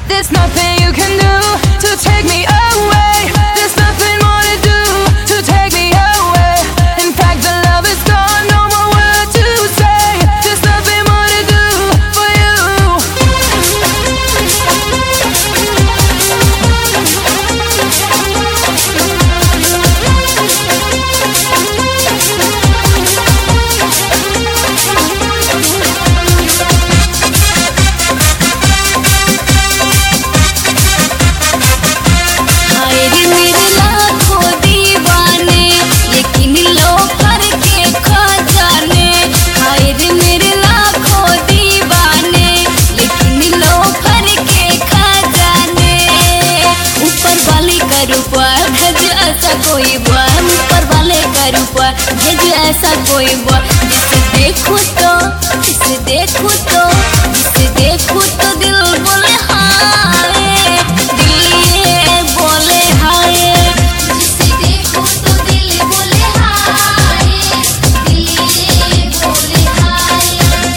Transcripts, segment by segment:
There's nothing you can do to take me away. There's nothing more to do to take me away. In fact, the love is gone, no more word to say. There's nothing more to do for you. कोई बुआ ऊपर वाले का रूपा भेज ऐसा कोई बुआ जिसे देखूं तो दिल बोले हाय, दिल बोले हाय। जिसे देखूं तो दिल बोले हाय, दिल बोले हाय।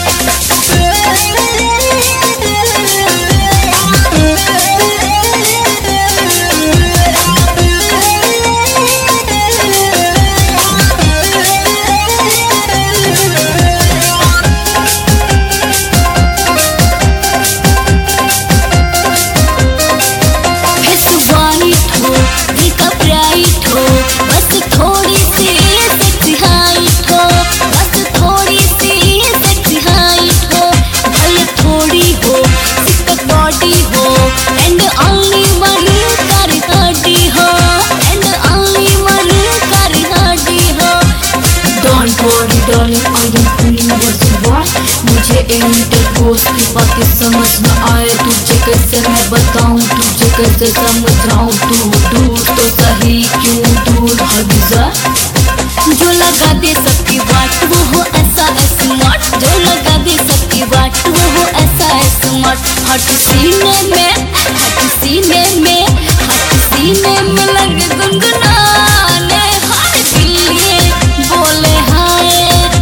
मुझे इंटरपोज की बातें समझ न आए, तुझे कैसे मैं बताऊं, तुझे कैसे समझाऊं। तू दूर तो सही क्यों दूर हदजा, जो लगा दे सबकी बात वो हो ऐसा स्मार्ट, जो लगा दे सबकी बात वो हो ऐसा स्मार्ट। हट सीने में, हट सीने में, हट सीने में लगे गुनगुनाने हाय, दिल बोले हाय।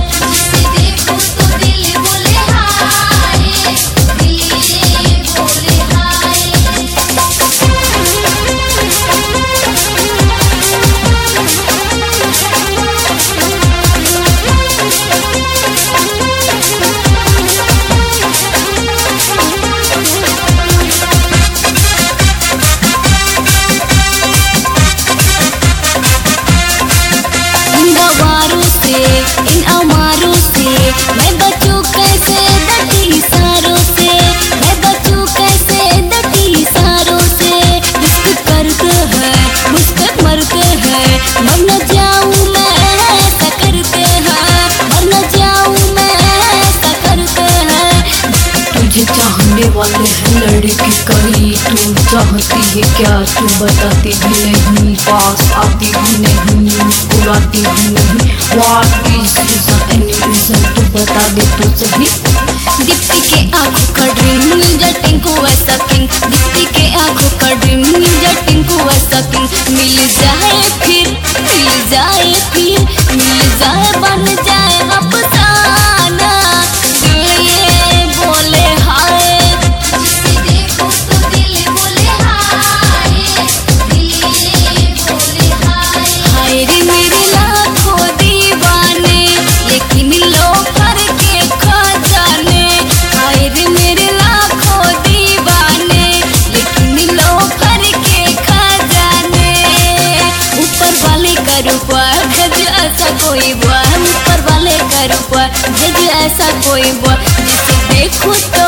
इन अमारों से मैं बचूं कैसे डटी सारों से, मैं बचूं कैसे डटी सारों से। रिस्क करते हैं मुझसे मरते हैं, मर न जाऊं मैं ऐसा करते हैं, मर न जाऊं मैं ऐसा करते हैं। तुझे चाहने वाले हैं लड़की कहीं, तू चाहती है क्या तू बताती भी नहीं, पास आती भी नहीं, मुस्कुराती भी नहीं। What is reason, any reason तू बता दे तो सही। दीप्ति के आँखों का ड्रीम मिल जाए टिंकू ऐसा किंग, दीप्ति के आँखों का ड्रीम मिल जाए टिंकू ऐसा किंग। मिल जाए फिर, मिल जाए फिर, मिल जाए बन जाए अफसाना, दिल ये बोले हाय। जिसे देखो तो दिल बोले हाय, दिल बोले हाय। हाय रे मेरे लाखों दीवाने लेकिन लो भर के खजाने, हाय रे मेरे लाखों दीवाने लेकिन लो भर के खजाने। ऊपर वाले का रूपा भेज ऐसा कोई बुआ, ऊपर वाले का रूपा भेज ऐसा कोई बुआ जिसे देखो